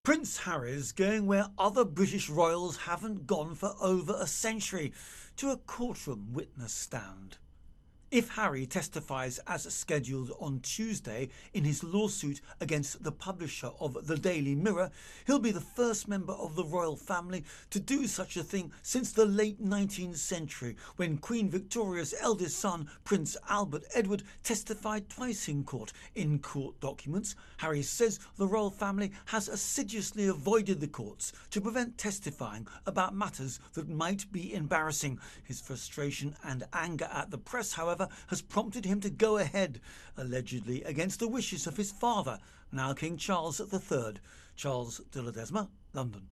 Prince Harry's going where other British royals haven't gone for over a century, to a courtroom witness stand. If Harry testifies as scheduled on Tuesday in his lawsuit against the publisher of the Daily Mirror, he'll be the first member of the royal family to do such a thing since the late 19th century, when Queen Victoria's eldest son, Prince Albert Edward, testified twice in court. In court documents, Harry says the royal family has assiduously avoided the courts to prevent testifying about matters that might be embarrassing. His frustration and anger at the press, however, has prompted him to go ahead, allegedly against the wishes of his father, now King Charles III. Charles de Ledesma, London.